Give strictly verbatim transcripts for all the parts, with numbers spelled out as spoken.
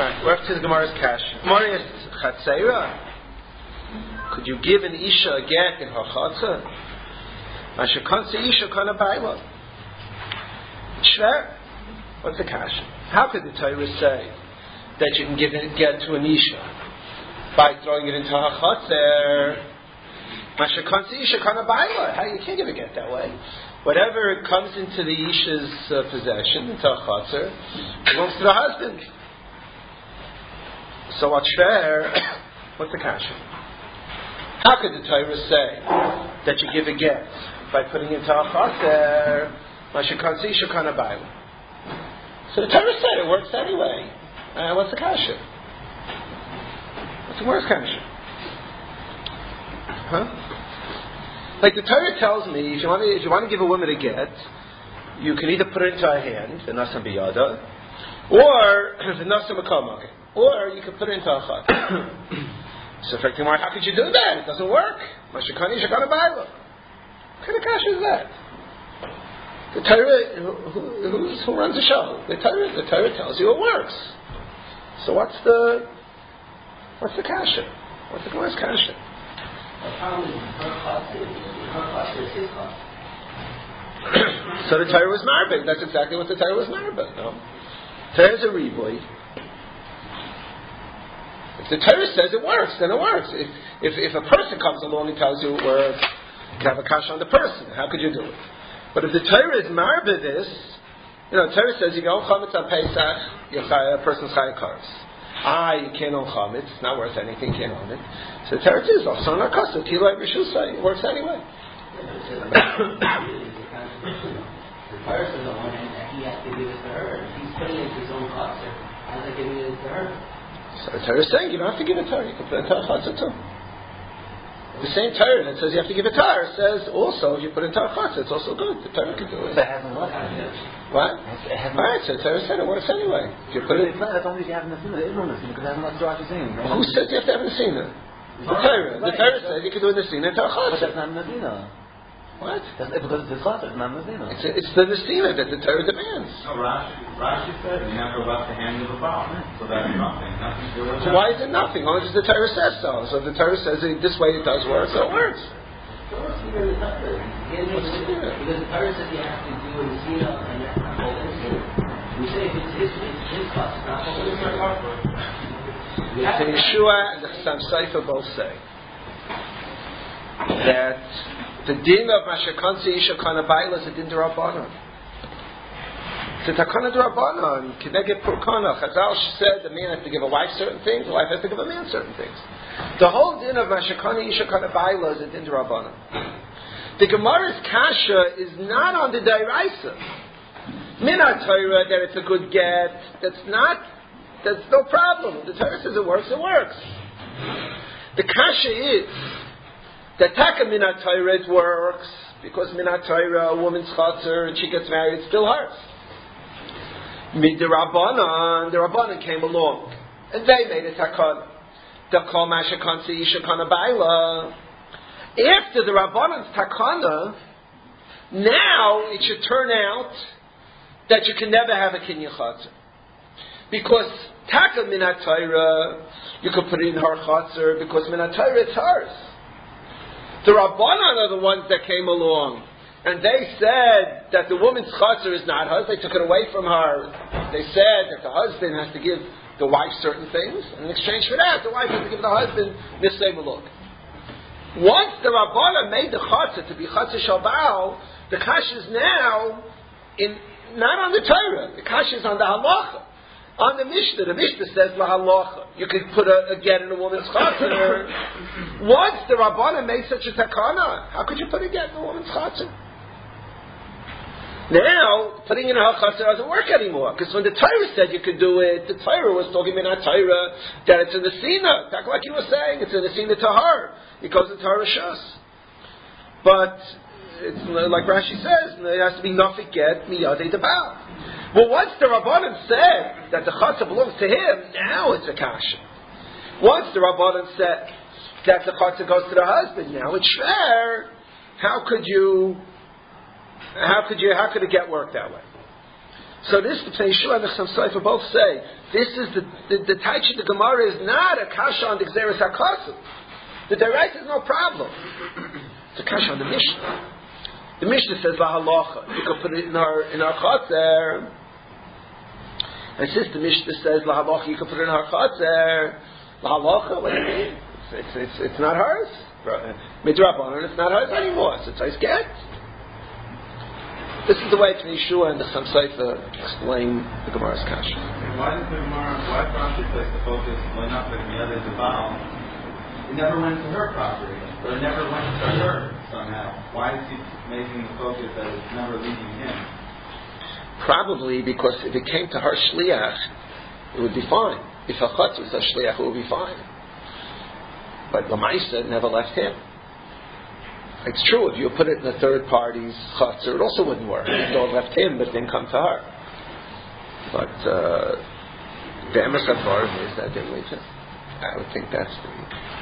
Right, we're up to the Gemara's cash. Gemara is Chatzeira. Could you give an Isha a get in her Chatzah? Mashakansa Isha kana baila. Shver. What's the cash? How could the Torah say that you can give a get to an Isha by throwing it into her Chatzah? Mashakansa Isha kana baila. How you can't give a get that way. Whatever comes into the Isha's uh, possession, into her Chatzah, belongs to the husband. So what's fair? What's the kasha? How could the Torah say that you give a get by putting it into a chaser? Mashikansi shakana baila. So the Torah said it works anyway. Uh, what's the kasha? What's the worst kasha? Huh? Like the Torah tells me, if you want to, if you want to give a woman a get, you can either put it into her hand, the nasam biyada, or the nasam makamake. Or you could put it into a chat. So, how could you do that? It doesn't work. Mashikani shakana baila. What kind of kasha is that? The Torah, who, who, who runs the show? The Torah, the Torah tells you it works. So, what's the what's the kasha? What's the what's kasha? The problem is her chat is her chat is his chat. So the Torah was marbig. That's exactly what the Torah was marbig. No, Torah is a riboy. If the Torah says it works, then it works. If, if if a person comes along and tells you it works, you can have a kasha on the person. How could you do it? But if the Torah is marba this, you know, the Torah says you go chametz on Pesach, your a person's chayav kares. Ah, you can't own chametz; it's not worth anything. You can't own it. So the Torah says, "Oh, so not kasa tilay b'shusay." It works anyway. The person, the one that he has to give it to her, he's putting it into his own chaser. How's that giving it to her? So the Torah is saying you don't have to give it to her. You can put it into a chatzah too. The same Torah that says you have to give it to her says also if you put it into a chatzah, it's also good. The Torah can do it. But it hasn't worked. What? It hasn't Alright, so the Torah said it works anyway. If you put it, that's only if you have an Nesina. It isn't Nesina because it hasn't worked throughout the scene. Who says you have to have a Nesina? The Torah. The Torah says you can do a Nesina into a chatzah. But that's not Nesina. What? That's, because it's chatzah, it's not Nesina. It's, it's the Nesina that the Torah demands. No, Rashi, Rashi said you never left the hand of the bow. So that's nothing. Nothing to do with So why is it nothing? Only because the Torah says so. So if the Torah says it, this way it does work, so it works. What's the Torah? Because the Torah says you have to do a Nesina and that's not called a Nesina. We say if it's his, it's his cost, it's not called a Nesina. The Yeshua and the Chassam Sofer both say that the din of Mashakansi Isha Kana Baila is a din d'Rabbanan. It's a takana d'Rabbanan. Kineged Purkana. Chazal said the man has to give a wife certain things, the wife has to give a man certain things. The whole din of Mashakani Isha Kana Baila is a din d'Rabbanan. The Gemara's kasha is not on the Dairaisa. Minat Torah that it's a good get. That's not. That's no problem. The Torah says it works. It works. The kasha is that taka minat Torah it works because minat Torah a woman's chatzar and she gets married, it's still hers. Mid the Rabbanan, the Rabbanan came along and they made a takana. Dakol mashakansi isha kana baila. After the Rabbanan's takana, now it should turn out that you can never have a kinyan chatzar. Because taka minat Torah, you could put it in her chatzar because minat Torah it's hers. The Rabbanan are the ones that came along and they said that the woman's chatzar is not hers. They took it away from her. They said that the husband has to give the wife certain things, and in exchange for that, the wife has to give the husband nisei maluk. Once the Rabbanan made the chatzar to be chatzar shalbao, the kash is now in not on the Torah. The kash is on the halacha. On the Mishnah, the Mishnah says la halacha. You could put a, a get in a woman's chatzar. Once the Rabbanan made such a takana, how could you put a get in a woman's chatzar? Now, putting in a chatzar doesn't work anymore because when the Torah said you could do it, the Torah was talking about Torah that it's in the Sina. Like you were saying, it's in the Sina to her. It goes into her Rishus. But it's like Rashi says, it has to be nafik get miyadei debal. Well, once the Rabbanan said that the chatzah belongs to him, now it's a kasha. Once the Rabbanan said that the chatzah goes to the husband, now it's fair. How could you? How could you? How could it get work that way? So this, the Pnei Yeshua and the Chassam Sofer both say, this is the, the, the Taichi, the Gemara is not a kasha on the Gzeres HaKasim. The Deraisa is no problem. It's a kasha on the Mishnah. The Mishnah says, La Halacha. You can put it in our, in our Chatzer. And since the Mishnah says, La Halacha, you can put it in our Chatzer. La Halacha, what do you mean? It's, it's, it's, it's not hers. Midrabanan, it's not hers anymore. So it's nice get. This is the way Pnei Yeshua and the Chassam Sofer explain the Gemara's kasha. Why does the Gemara, why Rashi place the focus on not the other the Baal? It never went to her property, or it never went to her somehow. Why is he making the focus that it's never leaving him? Probably because if it came to her shliach, it would be fine. If a chutz was a shliach, it would be fine. But Lamaisa never left him. It's true, if you put it in a third party's chutzner, it also wouldn't work. It all left him, but didn't come to her. But uh, the emes ha'dvarim is that didn't leave him. I would think that's the...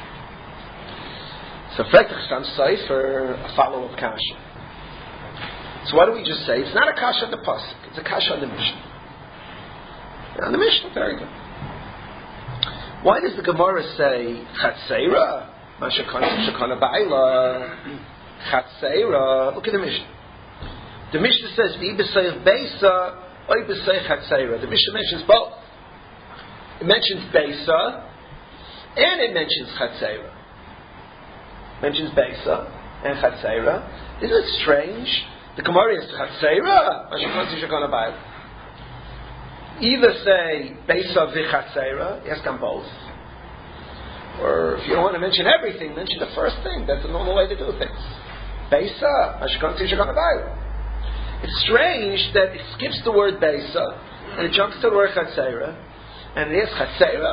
So, Frek Chassam Sofer, a follow-up kasha. So what do we just say? It's not a kasha on the pasuk. It's a kasha on the Mishnah. On the Mishnah, very good. Why does the Gemara say Chatzeira? Mashakana Ba'ila Chatzeira. Look at the Mishnah. The Mishnah says V'i b'seich Beisa Oy b'seich Chatzeira. The Mishnah mentions both. It mentions Beisa and it mentions Chatzeira. It mentions Beisa and Chatzeira. Isn't it strange? The Gemara is Chatzeira. Mashakana Ba'ila. Either say Beisa v'Chatzeira. Yes, come both. Or if you don't want to mention everything, mention the first thing. That's the normal way to do things. Beisa, it's strange that it skips the word Beisa and it jumps to the word Chatzeira, and it is Chatzeira,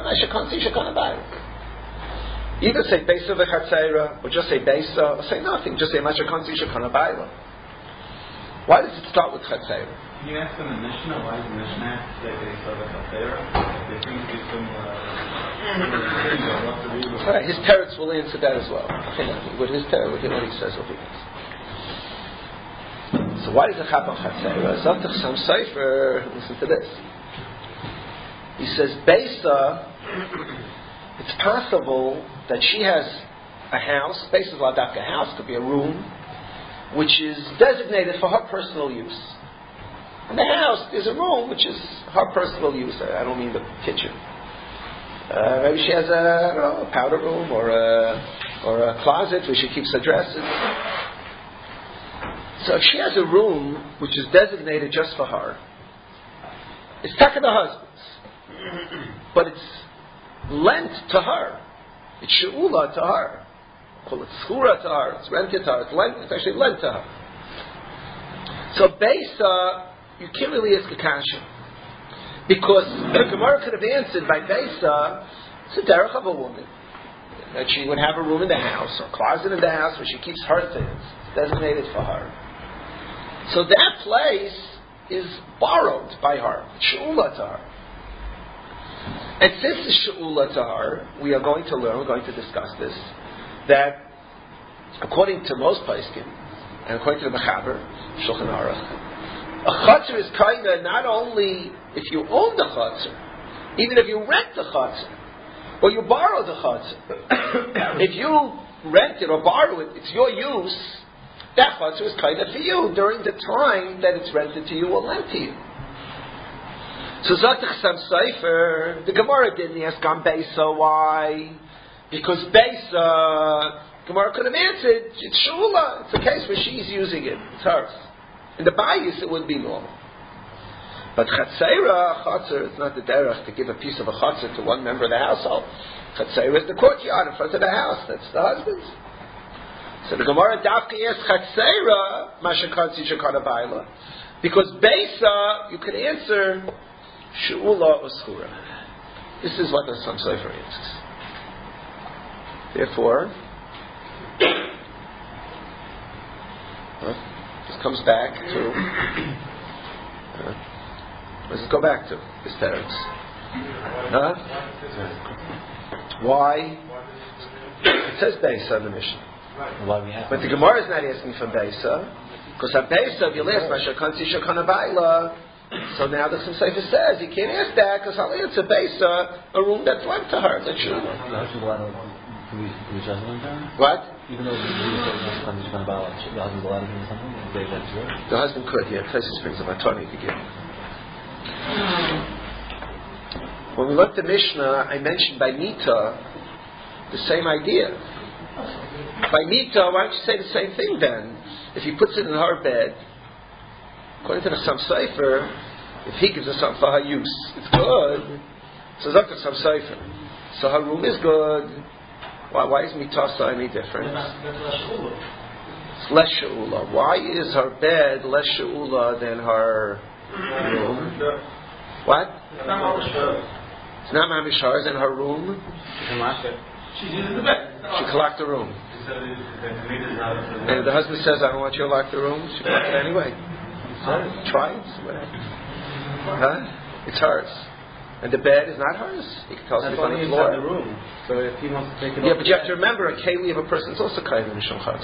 either say Beisa v'Chatzeira, or just say Beisa, or say nothing, just say Mashakanti Shekana Baila. Why does it start with Chatzeira? Can you ask them the Mishnah? Why does the Mishnah have to say Beisa v'Chatzeira? They seem to be similar. Right, his teretz will answer that as well. With his teretz, what he says will be this. So why does the Chap on Chatzeira? Zot the Chassam Sofer, listen to this. He says, Beisa, it's possible that she has a house, Beisa is like a house, could be a room, which is designated for her personal use. In the house, there's a room which is her personal use. I don't mean the kitchen. Uh, maybe she has a, I don't know, a powder room or a, or a closet where she keeps her dresses. So if she has a room which is designated just for her, it's taka the husband's, but it's lent to her. It's she'ula to her. Call it schura to her. It's rented to her. It's lent. It's actually lent to her. So Beisa, you can't really ask a kasha. Because the Gemara could have answered by Beisa, it's a derech of a woman. That she would have a room in the house, or a closet in the house where she keeps her things. It's designated for her. So that place is borrowed by her. It's she'ula to her. And since it's she'ula to her, we are going to learn, we're going to discuss this, that according to most poskim, and according to the Mechaber, Shulchan Aruch, a chutzner is kinda not only if you own the chutzner, even if you rent the chutzner, or you borrow the chutzner. If you rent it or borrow it, it's your use, that chutzner is kinda for you during the time that it's rented to you or lent to you. So Zot the Chassam Sofer, the Gemara didn't ask on Beisa why? Because Beisa, Gemara could have answered, it's Shula, it's a case where she's using it, it's hers. In the bayis, it would be normal. But Chatzeira, Chatzer, it's not the derech to give a piece of a Chatzer to one member of the household. Chatzeira is the courtyard in front of the house. That's the husband's. So the Gemara Dafki asks Chatzeira, Mashakatzi Shekana Baila. Because Beisa, you could answer She'ula or Schura. This is what the Chassam Sofer answers. Therefore, huh? This comes back to. Uh, let's go back to this teretz. Huh? Why? It says Beisa in the Mishnah. But the Gemara is not asking for Beisa, because at Beisa, if you last Mashakansi Shekana Baila, So now the Chassam Sofer says he can't ask that because I'll answer based on a room that's lent to her. That's true. What? Even though the husband's allowed to do something, the husband could, yeah. Taisus brings up a Tony to give. When we looked at Mishnah, I mentioned by Mita the same idea. By Mita, why don't you say the same thing then? If he puts it in her bed, according to the Chassam Sofer, if he gives her something for her use, it's good. So it's not the Chassam Sofer. So her room is good. Why, why is Mitasa any different? It's less she'ula. Why is her bed less she'ula than her room? What? It's not Mamishar in her room. She uses the bed. She can lock the room. And the husband says, I don't want you to lock the room. She can lock it anyway. Try it. Huh? It's hers. And the bed is not hers. You can tell us on the floor. The room. So if he wants to take it yeah, off, but you have to remember, a keli of a person is also kind of Mishum Chatz.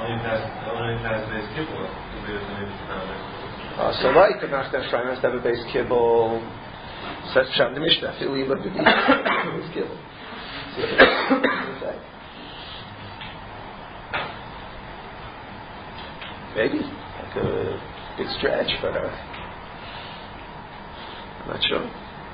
Uh, so like the Nachman Ephraim has to have a base kibble. Says Pshat the Mishnah. Feel you look at the base kibble. Maybe like a big stretch, but uh, I'm not sure.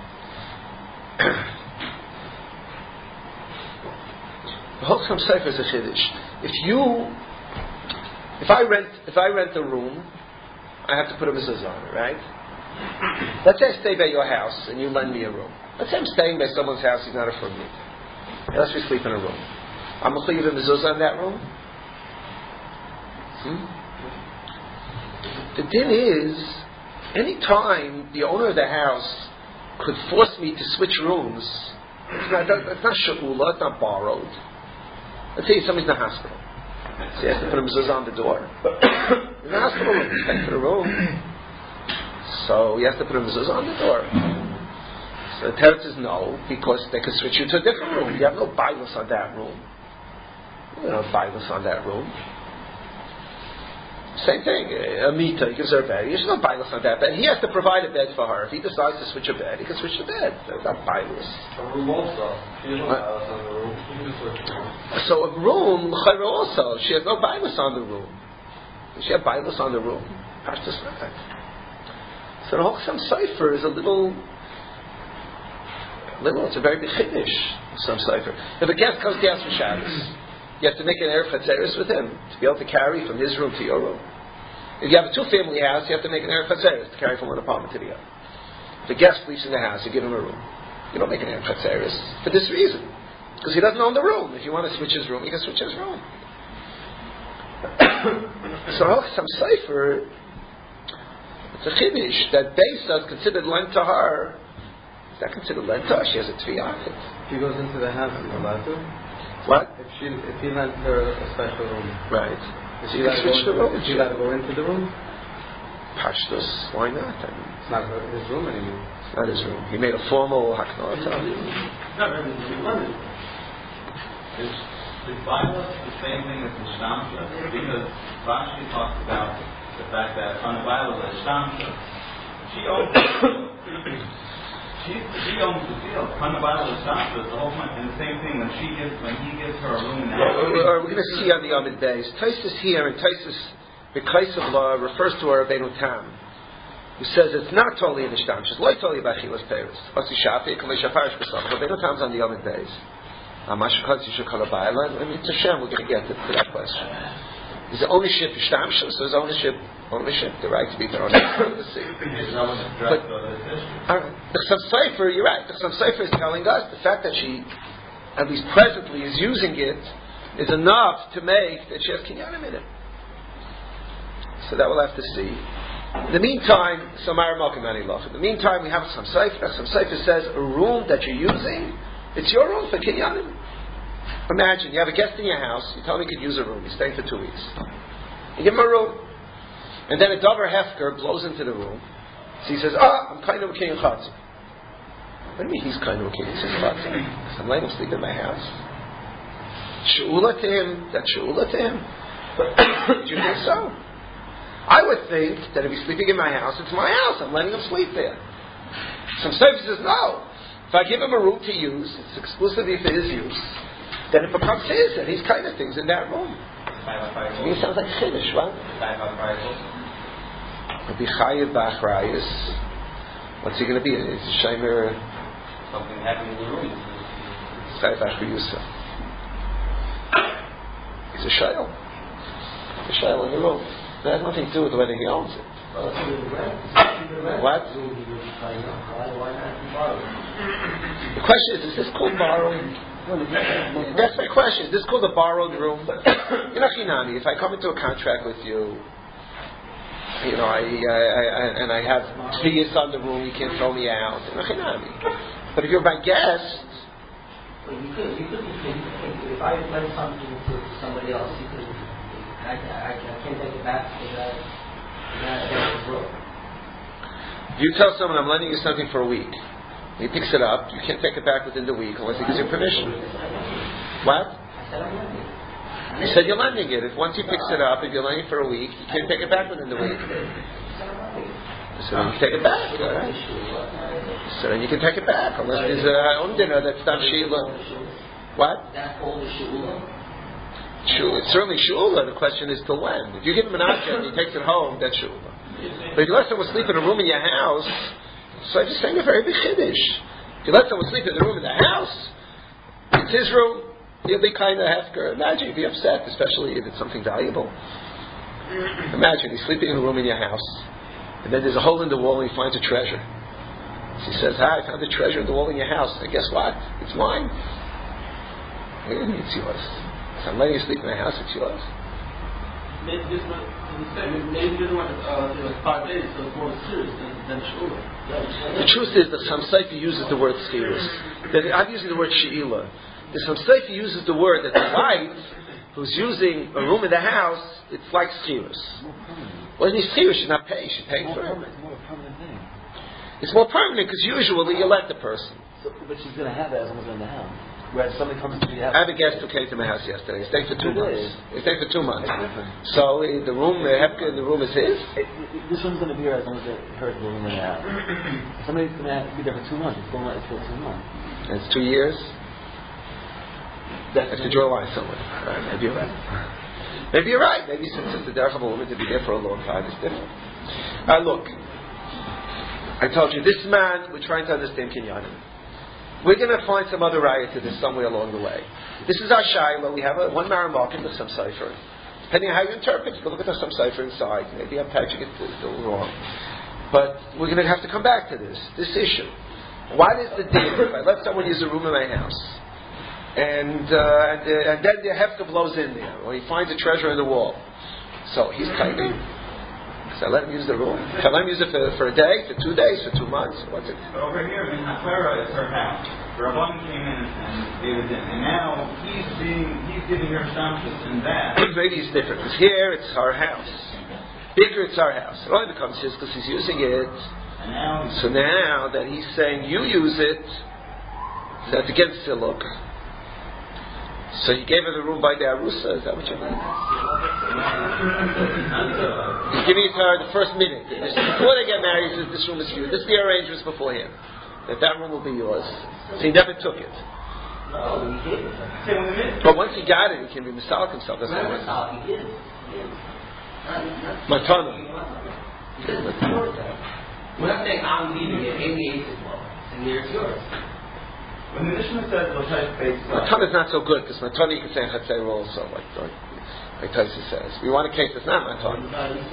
The whole Chassam Sofer is a chiddush. If you, if I rent, if I rent a room, I have to put a mezuzah on it, right? Let's say I stay by your house and you lend me a room. Let's say I'm staying by someone's house who's not a from me. Let's we sleep in a room. I'm going to leave a mezuzah in that room. Hmm? The din is, any time the owner of the house could force me to switch rooms, it's not, it's not sha'ula, it's not borrowed. Let's say somebody's in the hospital. So he has to put a mezuzah on the door. In the hospital room, he's back to the room. So he has to put a mezuzah on the door. So the teretz is no, because they could switch you to a different room. You have no bailus on that room. You have no bailus on that room. Same thing, a mita, he gives her a bed. There's no bailus on that bed. He has to provide a bed for her. If he decides to switch a bed, he can switch the bed. There's not bailus. A room also. She has no bailus on the room. She can switch the room. So a room, chayra also, she has no bailus on the room. Does she have bailus on the room? Pashtus not. So the whole Chassam Sofer is a little, little, it's a very big chiddush, Chassam Sofer. If a guest comes down for Shabbos, you have to make an Erev Chatzeres with him to be able to carry from his room to your room. If you have a two-family house, you have to make an Erev Chatzeres to carry from one apartment to the other. If a guest sleeps in the house, you give him a room. You don't make an Erev Chatzeres for this reason, because he doesn't own the room. If you want to switch his room, you can switch his room. So Chassam Sofer, it's a chiddush that Beisa is considered lent to her. Is that considered lent to her? She has a tviyah. If he goes into the house, he's allowed to. What? If she, if he lent her a special room, right? Is she she can switch the room. Is she allowed to go into the room? Pashtus, why not? I mean, it's not his room anymore. It's not his room. He made a formal haknah. Is bailus the same thing as the shtamsha? Because Rashi talks about the fact that on the bailus is shtamsha. She owns She, she owns the field. Kanabala is the whole point. And the same thing when she gives, when he gives her a room in the house. We're going to see on the Amid Beis. Taisus here, and Taisus, the Kaisel law refers to our Rabbeinu Tam, who says it's not totally in the Shtam. It's like totally about Chilas Peres. Asi Shafi, Kamei Shafarish B'Sam. Rabbeinu Tam's on the Amid Beis. Amashakot Yishuk Kalabayla. I mean, it's a Shem. We're going to get to, to that question. Is the ownership Shtam? So is ownership. Ownership, the right to be their own. But uh, the Chassam Sofer, you're right. The Chassam Sofer is telling us the fact that she, at least presently, is using it is enough to make that she has kinyanim in it. So that we'll have to see. In the meantime, Samar Malkim Anilach. In the meantime, we have Chassam Sofer. Chassam Sofer says a room that you're using, it's your room for kinyanim. Imagine you have a guest in your house. You tell him he could use a room. He's staying for two weeks. You give him a room. And then a Dover Hefker blows into the room. So he says, ah, I'm kind of a king of Chatzah. What do you mean he's kind of a king of Chatzah? I'm letting him sleep in my house. She'ula to him, that's She'ula to him. Do you think so? I I would think that if he's sleeping in my house, it's my house. I'm letting him sleep there. Some Sefer says no. If I give him a room to use, it's exclusively for his use, then it becomes his, and he's kind of things in that room. To me, it sounds like Chiddush, right? It'll be Chayev B'Achrayus. What's he going to be? Is a Shaimer? Something happened in the room. Chayev B'Achrayusa. He's a Shail. A Shail in the room. That has nothing to do with whether he owns it. What? The question is, is this called borrowing? That's my question. Is this called a borrowed room? You know, Chinami, if I come into a contract with you, you know, I, I, I and I have three years on the room, you can't throw me out. You know, Chinami. But if you're my guest, well, you could, you could, you could, if I lend something to somebody else, you could, I, I, I can't take it back to that, that, that broke. If you tell someone I'm lending you something for a week, he picks it up, you can't take it back within the week unless he gives you permission. What? I said I'm lending. You said you're lending it. If once he picks it up, if you're lending it for a week, you can't take it back within the week. So then you can take it back. Right? So then you can take it back unless there's a own dinner that's not Sheila. What? That's called a Sheila. Shula. It's certainly Shula. The question is to when. If you give him an object and he takes it home, that's Shula. But if you let someone sleep in a room in your house, so I'm just saying a very big Chiddush. If you let someone sleep in the room in the house, it's his room, he'll be kind of hefker. Imagine he'd be upset, especially if it's something valuable. Imagine he's sleeping in a room in your house, and then there's a hole in the wall and he finds a treasure. So he says, hi, I found a treasure in the wall in your house. And guess what? It's mine. It's yours. So I'm letting you sleep in my house, it's yours. Maybe this one, maybe this one uh, you know, five days, so it's more serious than, than Shula. The truth is that some Sefer uses the word Schirus. I'm using the word She'ilah. Some Sefer uses the word that the wife who's using a room in the house, it's like Schirus. Well, in Schirus, she's not paying, she's paying for it. It's more a permanent thing. It's more permanent because usually you let the person. So, but she's going to have that as long as they're in the house. Whereas somebody comes to the house. I have a guest who came to my house yesterday. He stayed for two It months. is. He stayed for two months. So uh, the room, the Hefka in the room is his? It, it, this one's going to be here as long as they're her room in the house. Somebody's going to be there for two months. It's going to it's still two months. And it's two years? That's I have to draw a line somewhere. Right, maybe you're right. Maybe you're right. Maybe since it's the derech of a woman to be there for a long time, it's different. Uh, look, I told you, this man, we're trying to understand Kinyanim. We're going to find some other raya to this somewhere along the way. This is our shaila. We have a, one Maramarkin with some cipher. Depending on how you interpret, you can look at the some cipher inside. Maybe I'm patching it still wrong. But we're going to have to come back to this, this issue. What is the deal if I let someone use a room in my house? And, uh, and, uh, and then the hefka blows in there, or he finds a treasure in the wall. So he's kind of. So I let him use the room. Can I let him use it for, for a day, for two days, for two months? What's it? But over here, in Haklara, it's her house. The Rabban came in and gave it in. And now he's being, he's giving her shamshus in that. Maybe it's different. Because here it's our house. Bigger, it's our house. It only becomes his because he's using it. And now so now that he's saying you use it, that's against Siluk. So you gave her the room by the Arusa, is that what you mean? He's giving it to her the first minute. Before they get married, he says, this room is for you. This is the arrangements beforehand. That that room will be yours. So he never took it. But once he got it, he can be Misalik himself. That's what Misalik, he did. Matana. We're not saying I'm leaving it, Amy ate it well. And here's yours. when the Mishnah says L'chayt Beis Matana is not so good because Matana you can say Chatzera also, like like, like Taisa says. We want a case that's not Matana.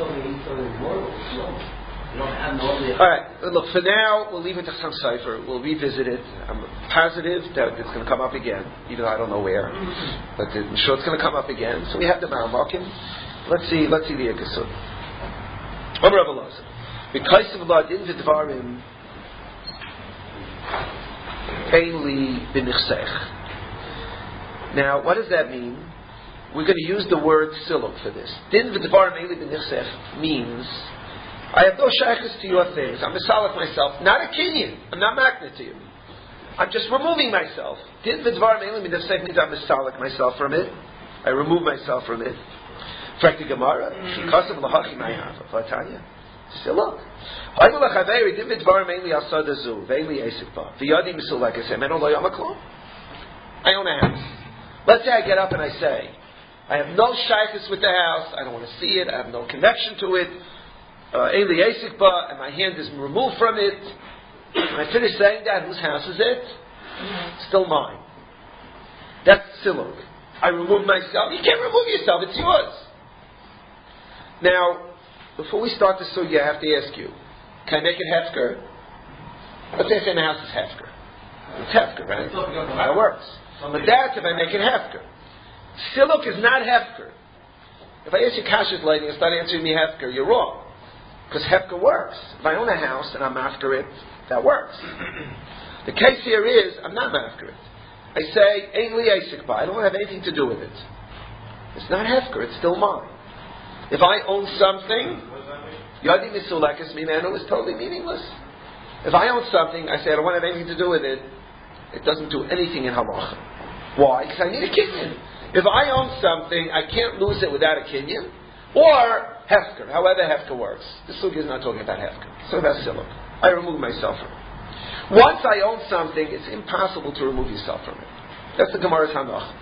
All right, look. For now, we'll leave it to some cipher. We'll revisit it. I'm positive that it's going to come up again, even though I don't know where. But I'm sure it's going to come up again. So we have the Maramakim. Let's see. Let's see the Yekasud. Omer Rav Elazar. Because of Allah din v'dvarim ainli b'nichsech. Now, what does that mean? We're going to use the word siluk for this. Din v'dvarim ainli b'nichsech means I have no shaykhs to your things. I'm misalik myself. Not a kinyan. I'm not magnet to you. I'm just removing myself. Din v'dvarim ainli b'nichsech means I'm misalik myself from it. I remove myself from it. Frekti Gemara, Shikasav Lahachi Mayava, Vatanya. Say, look. I don't have I own a house. Let's say I get up and I say, I have no shaykhs with the house, I don't want to see it, I have no connection to it, Eli Esikba, and my hand is removed from it. When I finish saying that, whose house is it? Still mine. That's siluk. I remove myself. You can't remove yourself, it's yours. Now, before we start the sugya, I have to ask you, can I make it hefker? Let's say I say the house is hefker. It's hefker, right? That works. But that's if I make it hefker. Siluk is not hefker. If I ask you kashas lady and start answering me hefker, you're wrong. Because hefker works. If I own a house and I'm after it, that works. The case here is, I'm not after it. I say, Ein li esik ba. I don't have anything to do with it. It's not hefker, it's still mine. If I own something, Yadi Misulekes Mimenu is totally meaningless. If I own something, I say I don't want to have anything to do with it, it doesn't do anything in halacha. Why? Because I need a kinyan. If I own something, I can't lose it without a kinyan, or hefker, however hefker works. This sugya is not talking about hefker. It's talking about siluk. I remove myself from it. Once I own something, it's impossible to remove yourself from it. That's the Gemara's Hanach.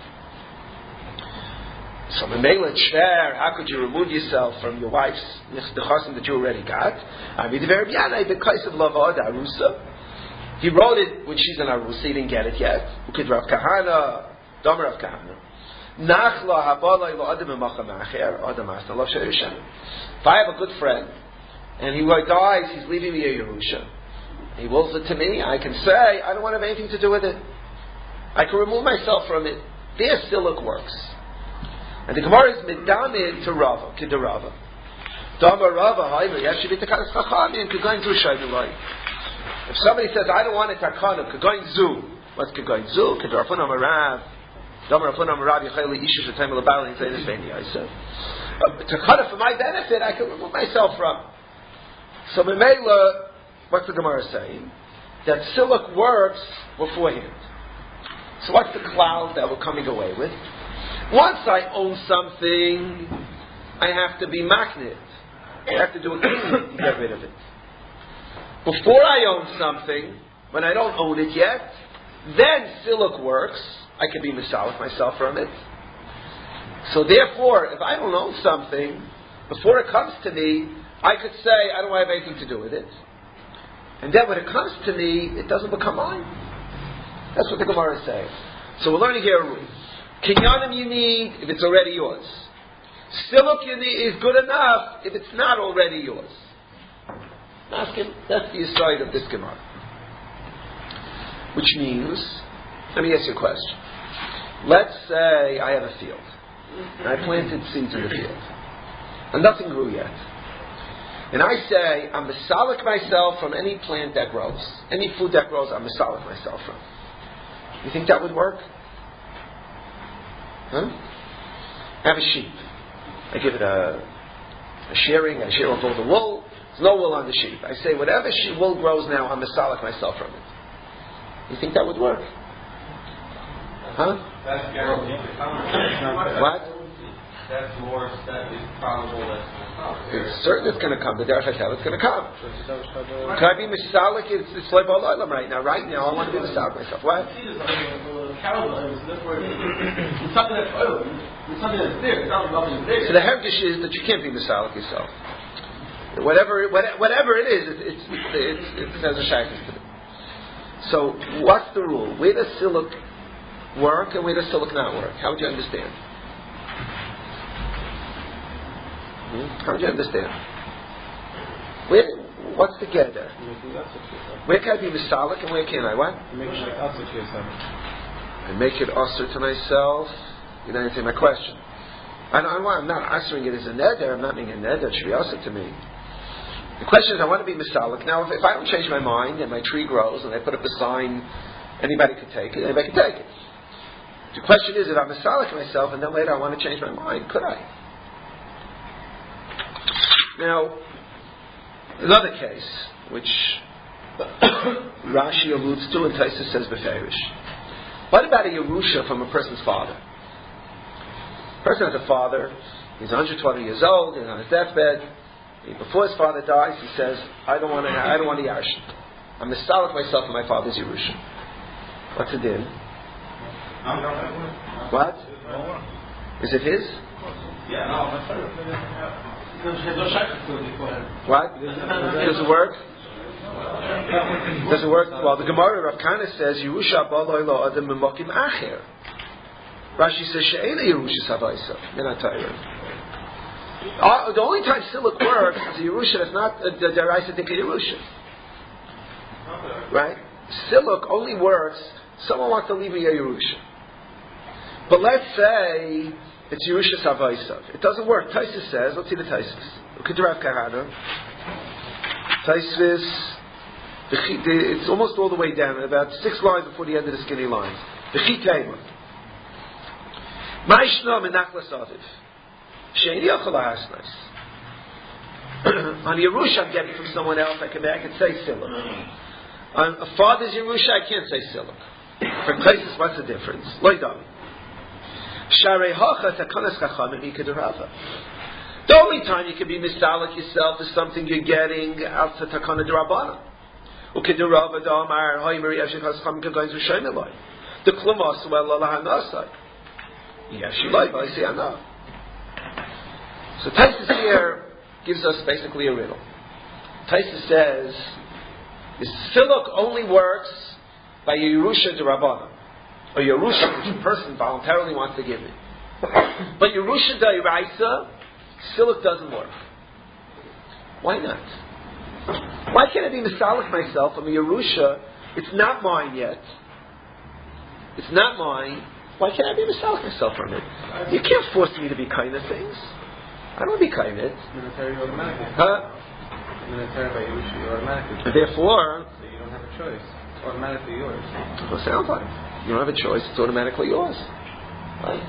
So Memela Shver, how could you remove yourself from your wife's nechassim that you already got? I mean, the very Yanai, because of Lavada Arusa. He wrote it when she's an Arusa, he didn't get it yet. Ukid Rav Kahana, Dom Rav Kahana. Nachla habalai lo adam emacham acher, adam asna lav she'yushan. If I have a good friend, and he dies, he's leaving me a Yerusha. He wills it to me, I can say, I don't want to have anything to do with it. I can remove myself from it. There siluk works. And the Gemara is midamid to Rava, Kidarava. Dama Rava, Haimah, Yashivit Takanas Chachamim, Kagoin Zu Shaydulai. If somebody says, I don't want a Takana, Kagoin Zu, what's Kagoin Zu? Kadarapun Amarav, Dama Rapun Amarav, Yachayli Isha Shatem Labal, and Zayn Isveni, I said. Takana for my benefit, I can remove myself from. So Memela, what's the Gemara saying? That siluk works beforehand. So what's the cloud that we're coming away with? Once I own something, I have to be magnet. I have to do a cleaning to get rid of it. Before I own something, when I don't own it yet, then siluk works. I can be misalik myself from it. So therefore, if I don't own something, before it comes to me, I could say, I don't have anything to do with it. And then when it comes to me, it doesn't become mine. That's what the Gemara is saying. So we're learning here a rule. Kinyanim you need if it's already yours. Siluk you need is good enough if it's not already yours. Ask him. That's the aside of this Gemara. Which means, let me ask you a question. Let's say I have a field. And I planted seeds in the field. And nothing grew yet. And I say, I'm misalik myself from any plant that grows. Any food that grows, I'm misalik myself from. You think that would work? Huh? I have a sheep. I give it a, a shearing. I shear off all the wool. There's no wool on the sheep. I say, whatever she, wool grows now, I'm misalik myself from it. You think that would work? Huh? That's guaranteed to come. What? That's more, that is probable that's going to come. It's certain it's going to come. The derech hakel, it's going to come. Can I be misalik? It's it's like ba'olam right now. Right now, I want to be misalik myself. What? Seed is like a cow, it's something that's oil. It's something that's there. It's not nothing there. So the hergish is that you can't be misalik yourself. Whatever, whatever it is, it's it's it's, it's, it has a shaykhis to it. So what's the rule? Where does siluk work and where does siluk not work? How would you understand? Hmm? How would you understand? Where, what's the gather? Where can I be misalik and where can't I? What? I make it usher to myself. You don't answer my question. I don't, I'm not answering it as a neder. I'm not making a neder. It should be usher to me. The question is, I want to be misalik. Now, if, if I don't change my mind and my tree grows and I put up a sign, anybody could take it. Anybody could take it. The question is, if I'm misalik myself and then later I want to change my mind, could I? Now, another case, which Rashi alludes to and Taisa says beferish. What about a Yerusha from a person's father? A person has a father, He's one hundred twenty years old, he's on his deathbed. Before his father dies, he says, I don't want to I don't want to Yarshin. I'm nostalgic myself for my father's Yerusha. What's the din? What? Is it his? Yeah, no. What? Does it work? Does it work? Well, the Gemara Rav Kana says, Yerusha b'aloi lo adam b'mokim acher. Rashi says, she'ena Yerusha savaisa. Minatayra. Uh, the only time Siluk works is a Yerusha that's not a Deraisa Dika Yerusha. Right? Siluk only works, someone wants to leave a Yerusha. But let's say it's Yerusha Savaisav. It doesn't work. Taisus says, let's see the Taisus. Ukidarav Kahana. Taisus, it's almost all the way down, about six lines before the end of the skinny lines. The Chitema. Ma'ishna Menachlas Aviv. On Yerusha I'm getting from someone else, I can, I can say Siluk. On a father's Yerusha, I can't say Siluk. For places, what's the difference? Loidam. The only time you can be mistalik yourself is something you're getting out to Takana Drabana. The Klumas well Allah Yes, you like, I say I know. So Taisus here gives us basically a riddle. Taisus says, the Siluk only works by Yerusha D'Rabbanan, or Yerusha which a person voluntarily wants to give it. But Yerusha D'Iraisa, Siluk doesn't work. Why not? Why can't I be Misalik myself? I'm a Yerusha, it's not mine yet. It's not mine. Why can't I be Misalik myself from it? You can't force me to be kind of things. I don't want to be kainet. Huh? Therefore, so you don't have a choice. It's automatically yours. Well, it sounds like you don't have a choice. It's automatically yours. Right.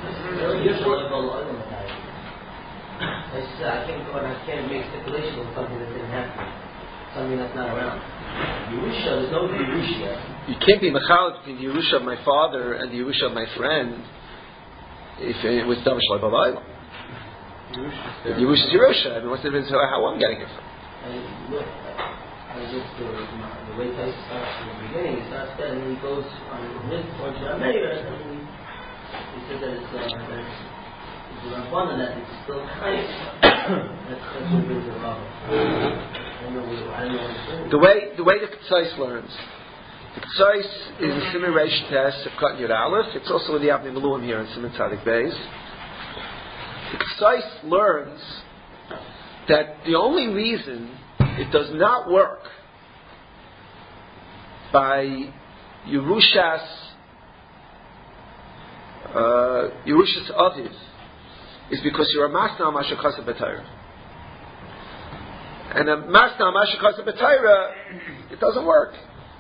I can't go and I can't make stipulation with something that didn't happen, something that's not around. Yerusha, there's no Yerusha. You can't be mechal between the Yerusha of my father and the Yerusha of my friend if it was Dam Shlai Balayla. Yerusha is Yerusha. I mean, what's the difference how I'm getting it from? And look, I just the, the way Tyson starts from the beginning, he starts there and then he goes on his towards Rameir and then he, he says that it's uh, that it's, it's a Rabbanan that it's still kind. That's that's what brings it about. I don't know. I don't know. The way the way the Ketzais learns. The Ketzais is a simulation test of Katan Yud Aleph. It's also in the Avnei Miluim here in Siman Tzadik Beis. The Ketzais learns that the only reason it does not work by Yerushas uh, Yerushas Aviv is because you're a Masna Mashakasa B'Torah. And a Masna Mashakasa B'Torah, it doesn't work.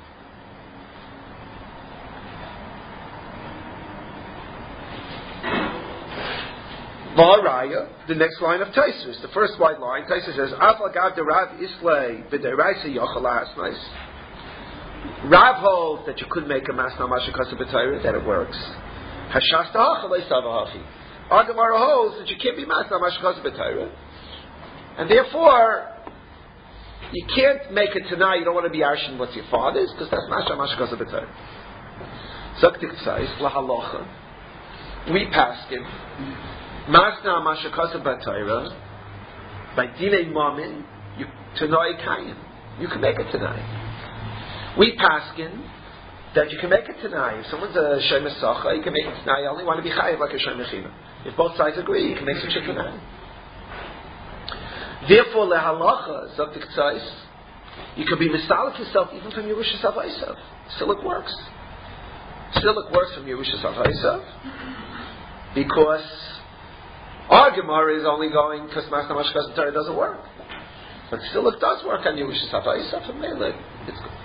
V'araya, the next line of Taisus, the first white line, Taisus says, Afal gav de Rav Islay b'deraisa yochel ha'asnais. Rav holds that you could make a masna mashakasa b'Torah, that it works. Hashasta ha'chalei savahachi. Our Gemara holds that you can't be masna mashakasa b'Torah, and therefore you can't make it tonight. You don't want to be arshin what's your father's because that's masna mashakasa b'Torah. Zaktik tzais lahalocha. We paskin. Masna mashakasa b'Torah by dinei mamin you tanoi kayin. You can make it tonight. We paskin that you can make it tonight. If someone's a shem esacha, you can make it tonight. I only want to be chayiv like a shem echina. If both sides agree, you can make some shit tonight. Therefore, lehalacha zaktik tzais, you can be mistalik yourself even from Yerusha Savaisav. Still it works. Still it works from Yerusha Savaisav because our Gemara is only going because Masna Mashkas Torah doesn't work. But still it does work on Yerusha Savaisav and Mele. It's good.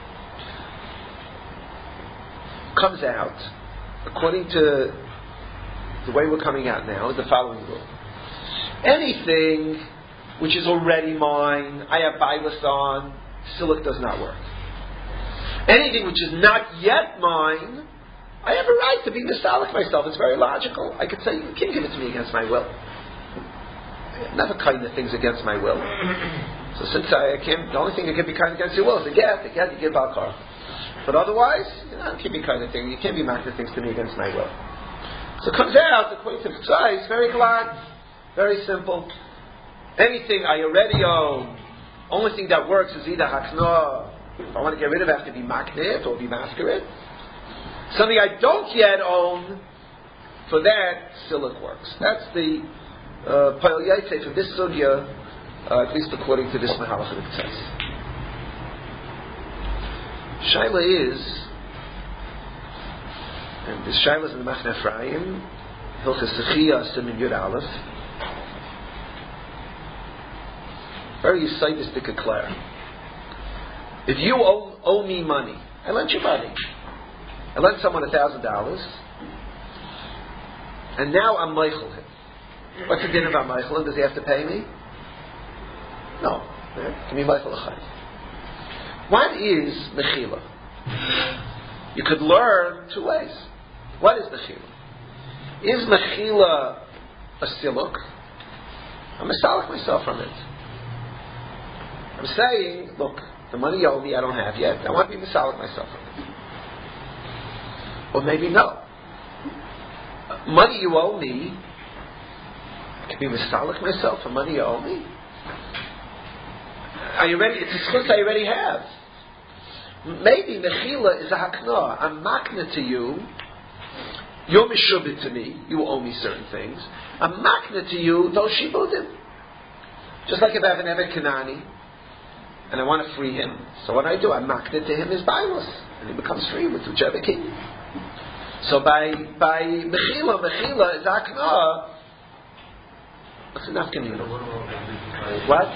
Comes out, according to the way we're coming out now, is the following rule. Anything which is already mine, I have Bailas on, Silik does not work. Anything which is not yet mine, I have a right to be nostalgic myself. It's very logical. I could say, you can't give it to me against my will. I'm never kind of things against my will. So since I can't, the only thing that can be kind against your will is a get. The get you give Balkar. But otherwise, you know, it can't be kind of thing. You can't be macking things to me against my will. So it comes out, according to the Tzai, it's very glad, very simple. Anything I already own, only thing that works is either hakna. If I want to get rid of it, I have to be makneh or be masquerade. Something I don't yet own, for that, still it works. That's the Pa'il Yaitse for this sugya, uh, at least according to this Mahalach that it says. Shaila is, and this Shaila is in the Machne Ephraim, Hilchas Sechiyah Simin Yud Aleph. Very Yisaitistic declare. If you owe, owe me money, I lent you money. I lent someone a thousand dollars, and now I'm meichel him. What's the din about meichel? Does he have to pay me? No. Can be meichel l'chayim. What is mechila? You could learn two ways. What is mechila? Is mechila a siluk? I'm misalik myself from it. I'm saying, look, the money you owe me I don't have yet. I want to be misalik myself from it. Or maybe no. Money you owe me, I can be misalik myself for money you owe me. Are you ready? It's a schus I already have. Maybe mechila is a hakna. I'm makna to you. You're mishubit to me. You owe me certain things. I'm makna to you those shibudim. Just like if I have an Evet Kanani and I want to free him. So what I do, I makna to him his bailos, and he becomes free with whichever king. So by by mechila, mechila is hakna. What's enough kanina? What?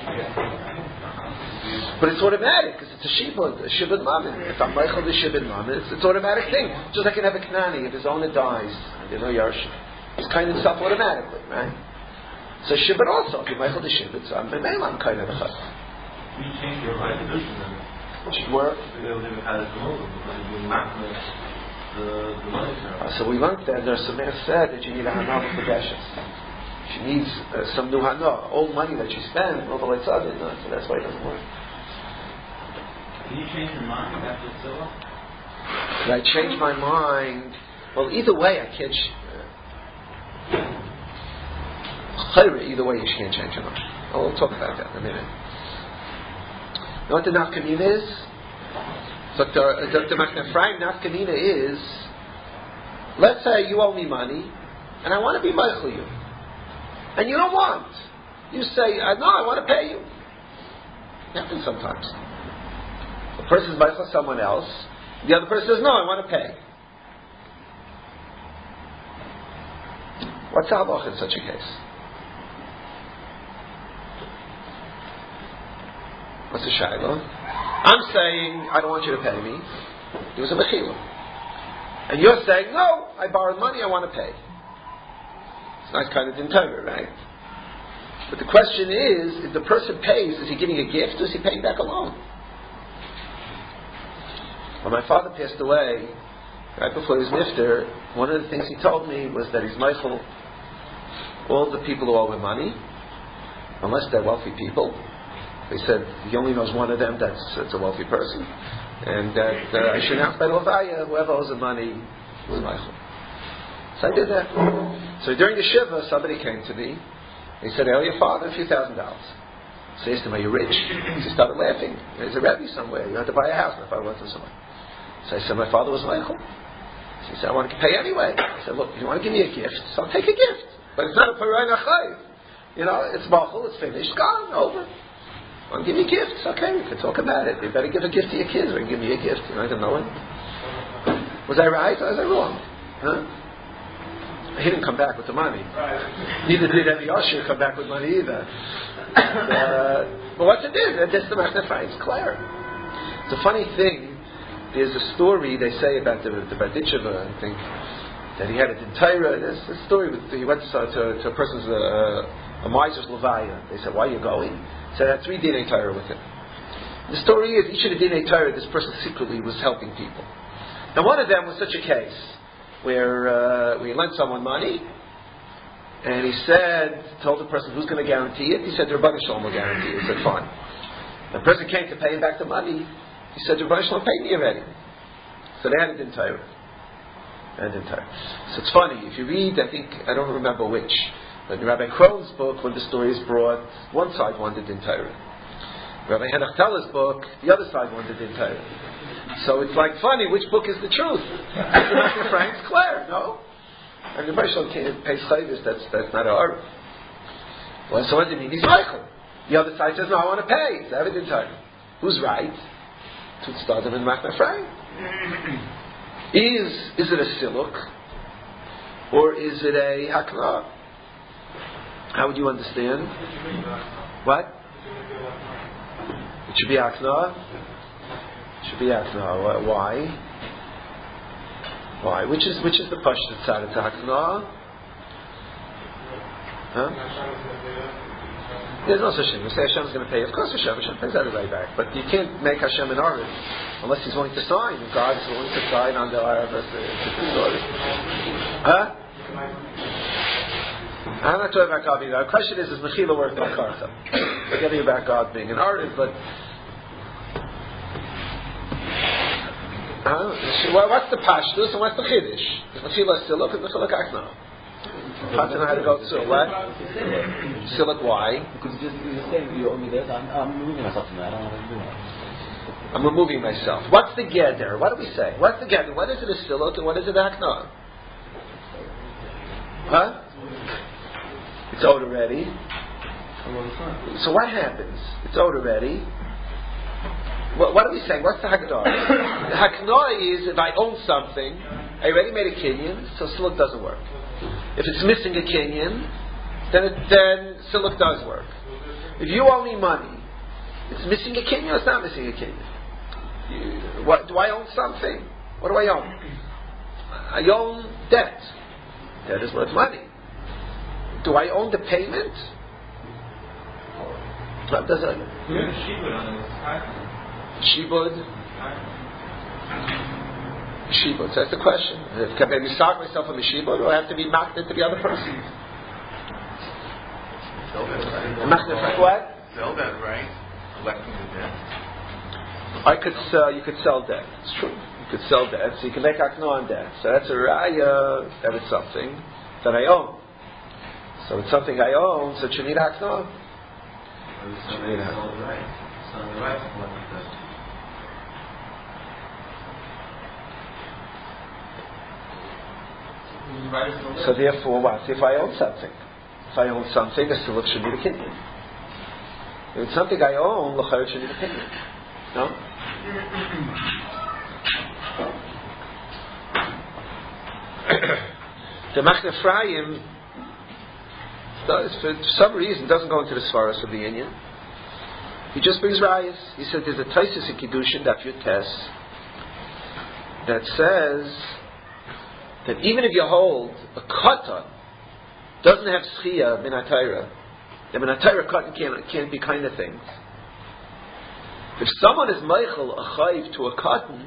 But it's automatic because it's a shibud, a shibud mammon. If I'm meichel the shibud mammon, it's it's automatic thing. Just like an Eben Kanani, if his owner dies, you know Yarsh, it's kind of himself automatically, right? So shibud also, if you're meichel the shibud, so I'm I'm kind of the chas. You change your right position then. It should work. Uh, so we learned that there's some man said that you need a hana for possessions. She needs uh, some new hana. Old money that she spends, all the lights on it, no, so that's why it doesn't work. Can you change your mind after Tzila? Can I change my mind? Well, either way, I can't. Sh- uh, either way, you can't change your mind. Oh, we'll talk about that in a minute. You know what the nafkamina is? Doctor Doctor Machne Ephraim, nafkamina is, let's say you owe me money, and I want to be meichel you. And you don't want. You say, uh, no, I want to pay you. It happens sometimes. The person's meichel someone else. The other person says, no, I want to pay. What's the halach in such a case? What's the shayla? I'm saying, I don't want you to pay me. It was a mechila. And you're saying, no, I borrowed money, I want to pay. It's a nice kind of dintamer, right? But the question is, if the person pays, is he giving a gift or is he paying back a loan? When my father passed away, right before he was nifter, one of the things he told me was that he's meichel all the people who owe him money, unless they're wealthy people. He said he only knows one of them that's, that's a wealthy person, and that uh, I should announce by Levaya, whoever owes him money was meichel. So I did that. So during the shiva, somebody came to me. He said, I owe your father a few thousand dollars. So I asked him, are you rich? He started laughing. There's a Rebbe somewhere. You have to buy a house. My father went to somewhere. So I said, my father was meichel. So he said, I want to pay anyway. I said, look, if you want to give me a gift, so I'll take a gift. But it's not a paray nachayv. You know, it's machul, it's finished, gone, over. Want to give me gifts? Okay, we can talk about it. You better give a gift to your kids or give me a gift. You know, I don't know it. Was I right or was I wrong? Huh? He didn't come back with the money. Right. Neither did any usher come back with money either. uh, but what's it is? That's the Machne Ephraim. It's clear. It's a funny thing. There's a story they say about the, the Berditcheva, I think, that he had a Dintaira. There's a story with, he went to, to, to a person's, uh, a miser's Levaya. They said, why are you going? He said, I had three Dinei Torah with him. The story is, each of the Dinei Torah, this person secretly was helping people. And one of them was such a case where uh, we lent someone money, And he said, told the person who's going to guarantee it. He said, the Rebbeinu Shalom will guarantee it. He said, fine. The person came to pay him back the money. He said, the Rebbeinu Shalom paid me already. So they had it in Torah. And in Torah. So it's funny, if you read, I think, I don't remember which, but in Rabbi Krohn's book, when the story is brought, one side wanted in Torah. Rabbi Henoch Teller's book, the other side wanted in Torah. So it's like funny, which book is the truth? Mister Frank's clear, no? And the Rebbeinu can't pay Chavis, that's, that's not a Arv. Well, so what does it mean? He's Michael. The other side says, no, I want to pay. It's evident Torah. Who's right? To start them in Mister Frank. Is is it a siluk or is it a hakna? How would you understand? What? It should be hakna. It should be hakna. Why? Why? Which is which is the pashut side? It's hakna. Huh? There's no such thing. You say Hashem's going to pay. Of course Hashem, Hashem pays that right back. But you can't make Hashem an Arif unless He's willing to sign. And God is willing to sign on the Arif as the story. Huh? I'm not talking about God being an Arif. The question is, is Mechila worth the Karta? Forgetting about God being an Arif, but huh? What's the Pashtus and what's the Chiddush? Is Mechila Siluk and Mechila Kakna? I don't know how to go through. What? Siluk, why? Because you just, you're saying you owe me this. I'm, I'm removing myself from that. I don't know what to do. I'm removing myself. What's the Geder? What do we say? What's the Geder? What is it a Siluk and what is it a Hakna? Huh? It's owed already. So what happens? It's owed already. What, what are we saying? What's the Hakna? The Hakna is if I own something, I already made a kinyan, so Siluk doesn't work. If it's missing a kinyan, then it, then Siluk does work. If you owe me money, it's missing a kinyan or it's not missing a kinyan? You, what, do I own something? What do I own? I own debt. Debt is worth money. Do I own the payment? What does it? Shibud. Shibud. So that's the question. Can I misag myself on the shibud, or I have to be maked to the other person? Sell that, right? Maked what? Sell that, right? Collecting the debt. I could sell. You could sell debt. It's true. You could sell debt, so you can make akna on debt. So that's a raya that it's something that I own. So it's something I own. So it should need akna. Should need akna. So therefore, what? If I own something, if I own something, the siluk should need a kinyan. If it's something I own, l'chayr should need a kinyan. No. The Machne Ephraim does, for some reason, doesn't go into the svaras of the Inyan. He just brings rayas. He said there's a Taisus in Kiddushin Daf Yud Tes that says that even if you hold a katan doesn't have schia min hatayra, the min hatayra katan can't, can't be kind of things. If someone is meichel a chayiv to a katan,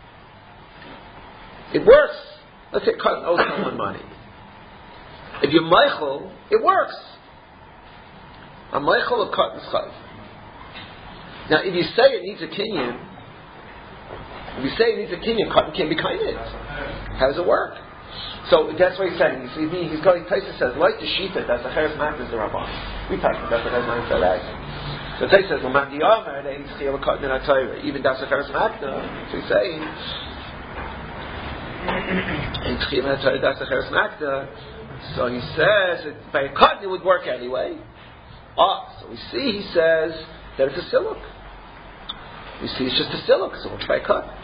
it works. Let's say a katan owes someone money. If you're meichel, it works. A meichel a katan's chayiv. Now, if you say it needs a kinyan, if you say it needs a kinyan, katan can't be kind of it. How does it work? So that's what he's saying. You see, he's going. Taisa says, like the shita, that's the cheres matters the rabban. We talk about that's the cheres matters that. So Taisa says, well, man the Yomer, they ain't schiyah katan in Torah. Even that's the cheres matters. So he's saying, ain't schiyah Torah. That's the cheres matters. So he says, that by a katan it would work anyway. Ah, so we see. He says that it's a siluk. We see it's just a siluk, so we'll try a katan.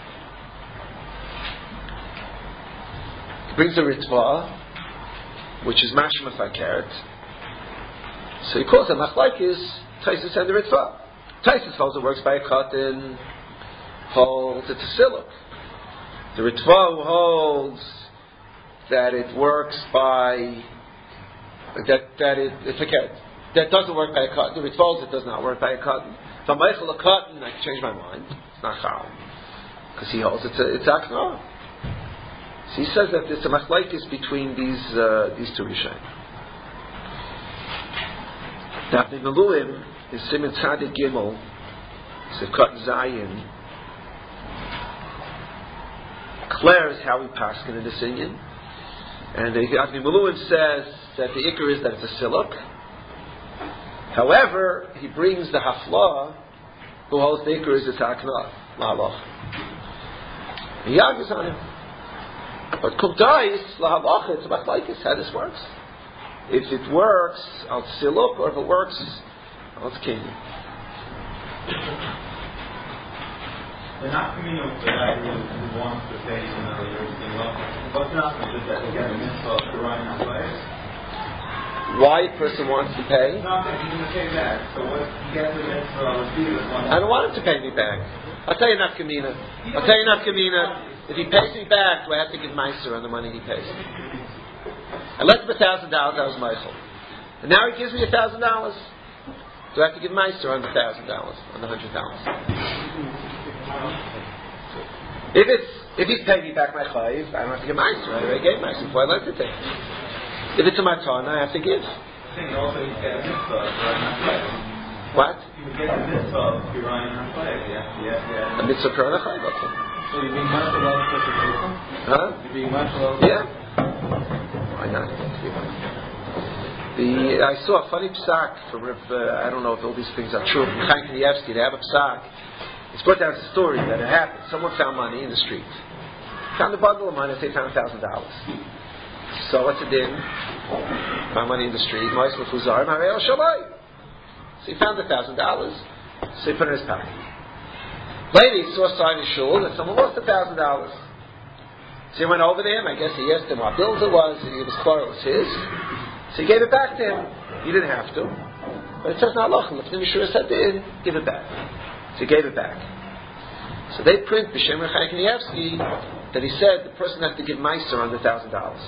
He brings a ritva, which is mashma fakert. So he calls it machlaikis, Taisus and the ritva. Taisus holds it works by a katan, holds it's a siluk. The ritva holds that it works by that that it it's a ket. That doesn't work by a katan. The ritva holds it does not work by a katan. If I'm meichel a katan, I can change my mind. It's not chal because he holds it's a, it's akna. So he says that there's a machlaikis between these uh, these two rishayin. Daf Meluim is Siman Tzadik Gimel, Sivkat Zayin, declares how we paskin in this Indian. And the Daf Meluim says that the ikar is that it's a siluk. However, he brings the Hafla, who holds the ikar is a takna, lahalach. He argues on him. But Kumtais, lahalach, it's about like how this works. If it works, I'll siluk, or if it works, I'll kinyan. They're not coming up with the guy who, who wants to pay even though you're saying, well, what's not just that they get a mitzvah to run that way? Why a person wants to pay? Not that he's going to pay back. So what he gets the mitzvah of one. I don't want him to pay me back. I'll tell you enough kamina. I'll tell you enough kamina. If he pays me back, do I have to give meiser on the money he pays me? I lent him a thousand dollars, I was Michael. And now he gives me a thousand dollars. Do I have to give meiser on the thousand dollars, on the hundred dollars? If it's if he's paying me back my chayiv, I don't have to give meiser. I already gave meiser before I lent it to him. If it's a matan, I have to give. Also, you get a mitzvah to run that way. What? You would get a mitzvah to run that way. Yeah, yeah, yeah. A mitzvah per a chayiv. So you're being mindful of the Huh? You're being mindful of Yeah. Why not? The I saw a funny psak from uh, I don't know if all these things are true. From Chaim Kanievsky, they have a psak. It's brought down as a story that it happened. Someone found money in the street. Found a bundle of money. They found a thousand dollars. So what's it in? Found money in the street. So he found a thousand dollars. So he put it in his pocket. Later he saw a sign in shul that someone lost a thousand dollars. So he went over to him. I guess he asked him what bills it was. He was clear it was his. So he gave it back to him. He didn't have to. But it says not lochem. If the Mishra said to him, give it back. So he gave it back. So they print B'Shem Chaim Kanievsky that he said the person has to give meiser on the thousand dollars.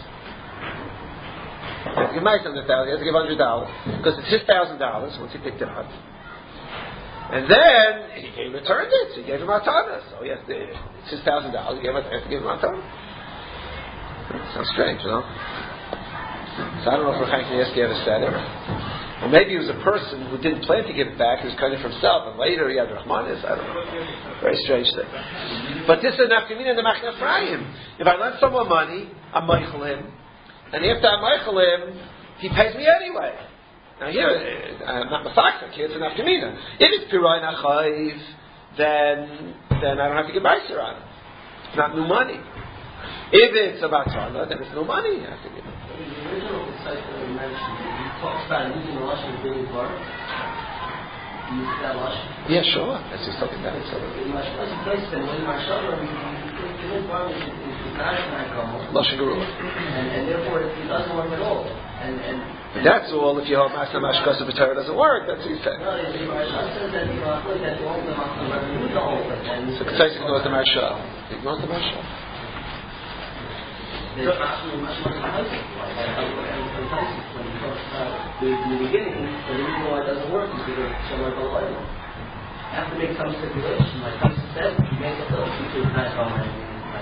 He has to give meiser on the thousand. He has to give hundred dollars because it's his thousand dollars once he picked it up. And then he gave, returned it. So he gave him matana. So he has to, it's his thousand dollars. He has to give him matana. Sounds strange, you know? So I don't know if Chaim Kanievsky ever said it. Or maybe he was a person who didn't plan to give it back. He was cutting it for himself, and later he had Rahmanis. I don't know. Very strange thing. But this is nafkamina in the Machne Ephraim. If I lend someone money, I'm meichel him, and after I'm meichel him, he pays me anyway. Now here, I'm not mafakta. Here it's a nafkamina. If it's pirai nachayiv, then then I don't have to give meiser on it. It's not new money. If it's about Tana, then it's no money. You have to give it. The original disciple that you mentioned, he talks about using the Lashon of Daily Bar. You use that Lashon? Yeah, sure. That's just something that is. So, in my place, then, when my Shabbat, the Daily Bar is not a Lashon Gerula. And therefore, it doesn't work at all. And, and that's all. If you hold Masna Mashkas of B'Torah doesn't work, that's what you say. No, the Maharsha says that you are that you hold the Maharsha, you don't hold it. So Ketzais ignores the Maharsha. Ignores the Maharsha. There's actually much more enticing. When he talks about the, in the beginning, the reason why it doesn't work is because someone will oil. You have to make some stipulation. Like Tyson said, you make a bill, you can not come and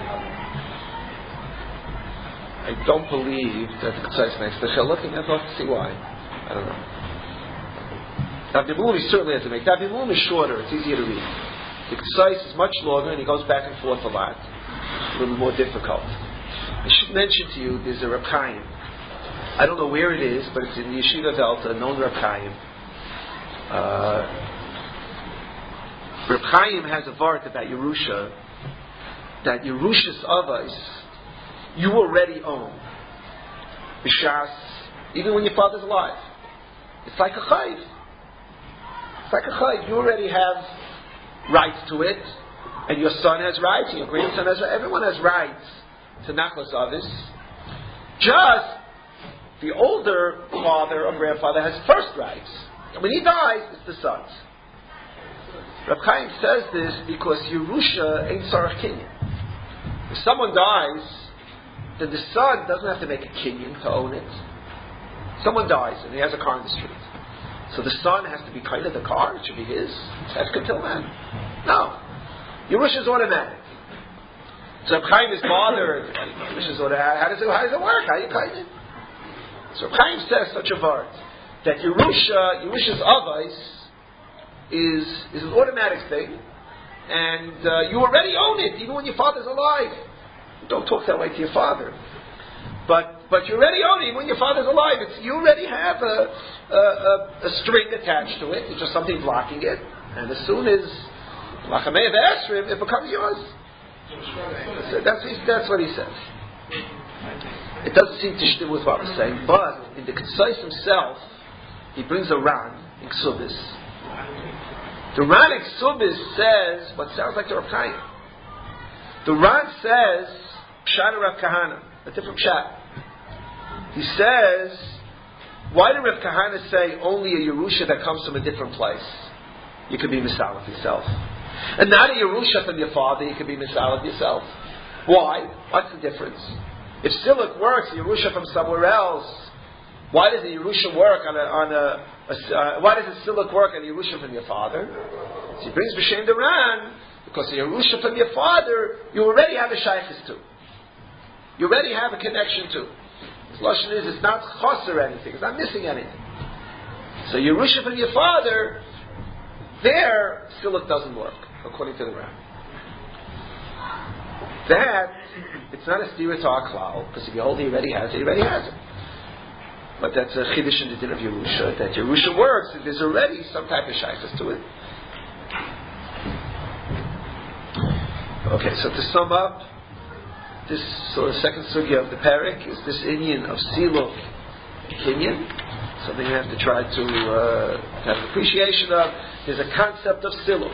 I don't believe that the Ketzais makes the Chiluk, and I'd love to see why. I don't know. David Mulum certainly has to make. David Mulum is shorter, it's easier to read. The Ketzais is much longer, and he goes back and forth a lot. It's a little more difficult. I should mention to you, there's a Reb Chaim. I don't know where it is, but it's in the Yeshiva Delta, known Reb Chaim. Uh, Reb Chaim has a vart about Yerusha, that Yerusha's Avos, you already own. B'shas, even when your father's alive. It's like a chayv. It's like a chayv. You already have rights to it, and your son has rights, and your grandson has rights. Everyone has rights to Nachlas Avis. Just the older father or grandfather has first rights. And when he dies, it's the sons. Reb Chaim says this because Yerusha ain't Sarach Kinyan. If someone dies, then the son doesn't have to make a Kinyan to own it. Someone dies and he has a car in the street. So the son has to be kind of the car, it should be his. That's good till then. No. Yerusha is automatic. So Reb Chaim is bothered. How does it, how does it work? How you kind of? So Reb Chaim says such a vart that Yerusha, Yerusha's avos is is an automatic thing, and uh, you already own it, even when your father's alive. Don't talk that way to your father. But but you already own it when your father's alive. It's, you already have a, a, a, a string attached to it. It's just something blocking it. And as soon as Lachamei of Esrim, it becomes yours. So that's, that's what he says. It doesn't seem to shtim with what we're saying, but in the Ketzos himself, he brings a Ran in Ksubis. The Ran in Ksubis says what sounds like the Rav Chaim. The Ran says Pshat Rav Kahana, a different Pshat. He says, why did Rav Kahana say only a Yerusha that comes from a different place? You could be Misalaf yourself. And not a Yerusha from your father, you could be Misalaf yourself. Why? What's the difference? If Siluk works, Yerusha from somewhere else, why does the Yerusha work on a, on a, a uh, why does the Siluk work on a Yerusha from your father? So he brings B'Shem Duran, because the Yerusha from your father, you already have a shaykhis to. You already have a connection to. His lashon is, it's not chos or anything. It's not missing anything. So Yerusha from your father, there, Siluk doesn't work, according to the Ram. That, it's not a stira to our klal, because if you hold he already has it, he already has it. But that's a chiddush in the din of Yerusha, that Yerusha works, if there's already some type of shaykhis to it. Okay, so to sum up, this sort of second sugya of the parak is this inyan of siluk kinyan, something you have to try to uh, have an appreciation of. There's a concept of siluk.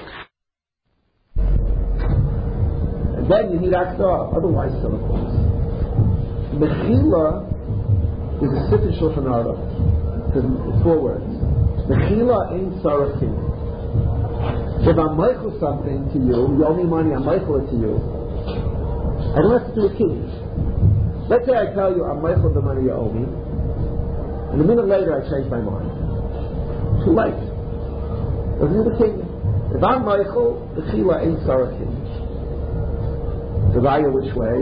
And then you need aksa, otherwise siluk works. Mechila is a sifin shulchan aruch. It's four words. Mechila ain't sarachin. If I'm meichel something to you, you owe me money, I'm meichel it to you. I don't have to do a kiddush. Let's say I tell you I'm meichel the money you owe me, and a minute later I change my mind. Too late. Doesn't need a kiddush. If I'm meichel, the chila ain't sarachin. The raya which way?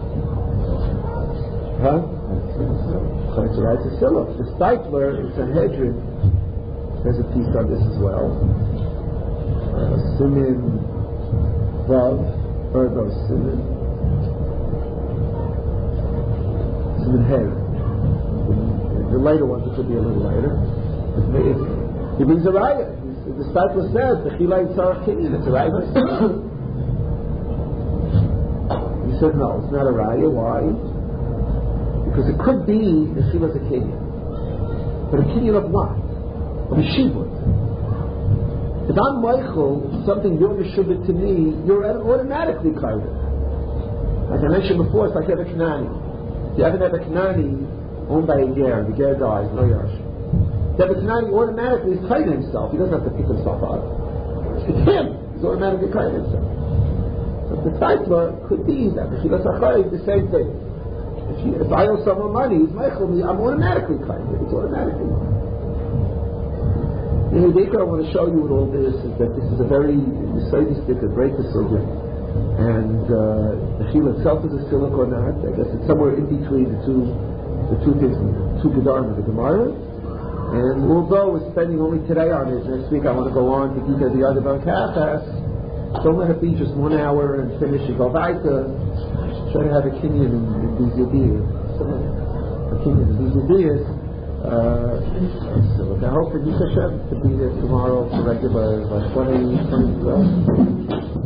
Huh? So it's right to siluk. The Steipler in Sanhedrin says a piece on this as well. Uh, Simin Vav, or no, Simin Simin Hey. The later ones, which will be a little later. He brings a raya. The Steipler says the Chila in Sarah Kinyan. It's a raya. He said no, it's not a raya. Why? Because it could be the Chila's a Kinyan, but a Kinyan of what? Of a Shibud. If I'm Michael, something you're Meshubit to me, you're automatically Kaida. Like I mentioned before, it's like you have a Kanani. If you haven't had a Kanani owned by a Ger, the Ger dies, no Yash. If you have a Kanani, automatically is Kaida himself. He doesn't have to pick himself up. It's him. He's automatically Kaida himself. So the Taitla could be that the Chilas Achai is the same thing. If, you, if I owe someone money, he's Michael me, I'm automatically Kaida. It's automatically. The idea I want to show you with all this is that this is a very Yisraelistic, a great decision, and uh, the Chila itself is a siluk or not. I guess it's somewhere in between the two, the two things, the two Gedarim of the Gemara. And although we're spending only today on it, next week I want to go on to Gita the other Kachas. Don't let it be just one hour and finish and go weiter. Try to have a kinyan in, in these ideas, a kinyan in these ideas. Uh, so look, I hope for Yisha Hashem to be there tomorrow for regular, like twenty, twenty, twelve.